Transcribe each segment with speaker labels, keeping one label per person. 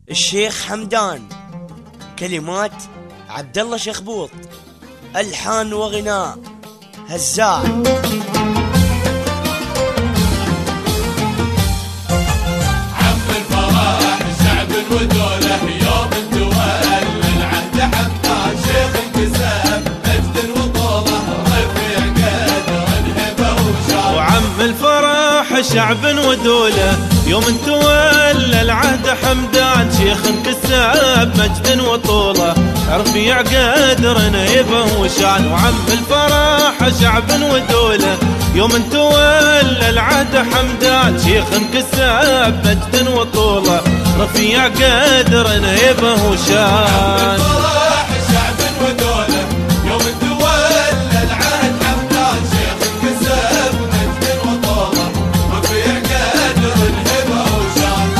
Speaker 1: الشيخ حمدان. كلمات عبد الله شخبوط. ألحان وغناء هزاع.
Speaker 2: عم الفرح شعب ودوله يوم تولى العهد حمدان شيخ انكسب مجد وطوله رفيع قدر الهبه وشان.
Speaker 3: وعم الفرح شعب ودوله يوم تولى العهد حمدان شيخ انكسب مجد وطوله رفيع قدر هيبه وشان. وعم الفرح شعب ودوله يوم تولى العهد حمدان شيخ انكسب مجد وطوله رفيع قدر هيبه وشان.
Speaker 2: الفرح شعب ودوله يوم تولى العهد حمدان شيخ انكسب مجد وطوله رفيع قدر الهبه وشان.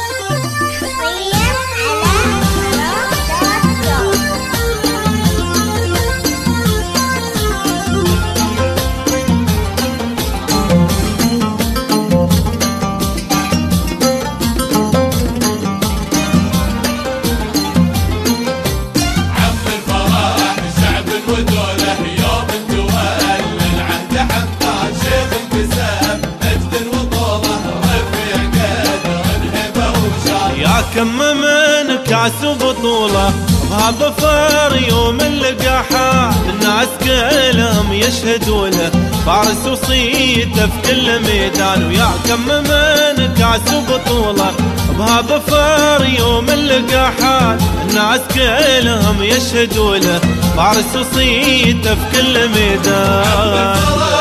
Speaker 3: كم من كاس وبطولة بهذا فار يوم اللقى حال الناس كلهم يشهدوا له فارس وصيته في كل ميدان. ويا كم من كاس وبطولة بهذا فار يوم اللقى حال الناس كلهم يشهدوا له فارس وصيته في كل ميدان.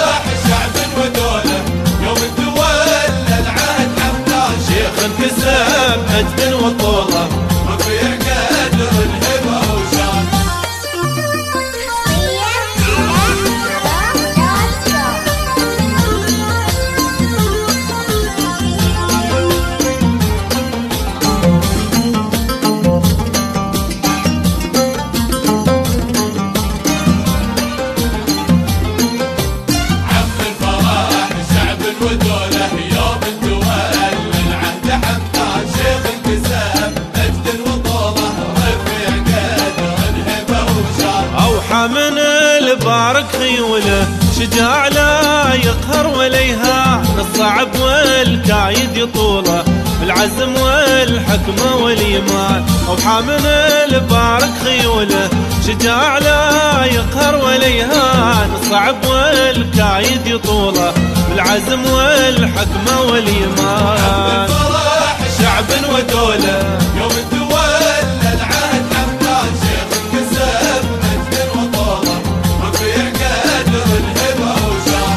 Speaker 3: انكسب مجد وطوله
Speaker 2: رفيع قدر الهبه وشان. عم الفرح شعب ودوله يوم تولى العهد حمدان شيخ انكسب مجد وطوله رفيع قدر الهبه وشان.
Speaker 3: اوحى من البارك خيوله شجاع لا يقهر ولا يهان الصعب والكايد يطوله بالعزم والحكمه والايمان. اوحى من البارك خيوله شجاع لا يقهر ولا يهان الصعب والكايد يطوله بالعزم والحكمه والايمان.
Speaker 2: الفرح
Speaker 3: شعب ودوله
Speaker 2: يوم تولى العهد حمدان شيخ انكسب مجد وطوله رفيع قدر الهبه وشان.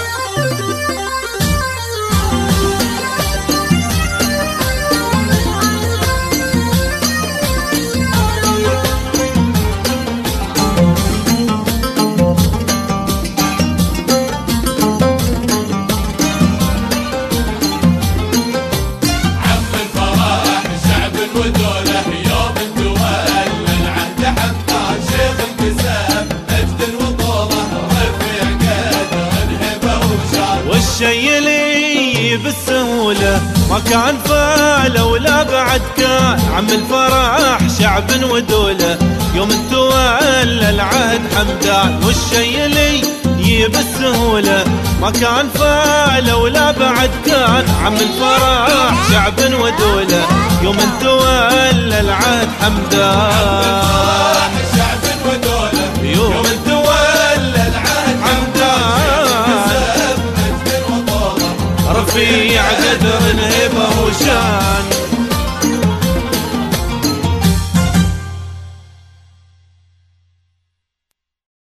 Speaker 2: عم الفرح شعب ودوله يوم تولى العهد حمدان شيخ انكسب مجد وطوله رفيع قدر الهبه وشان.
Speaker 3: والشي اللي بالسهولة ما كان فاله ولا بعد كان عم الفرح شعب ودولة يوم تولى العهد حمدان. والشي اللي بالسهولة ما كان فاله ولا بعد كان عم الفرح شعب ودولة يوم تولى العهد حمدان.
Speaker 2: شعب ودوله
Speaker 3: يوم
Speaker 2: تولى العهد
Speaker 3: حمدان
Speaker 2: انكسب مجد وطوله
Speaker 3: رفيع قدر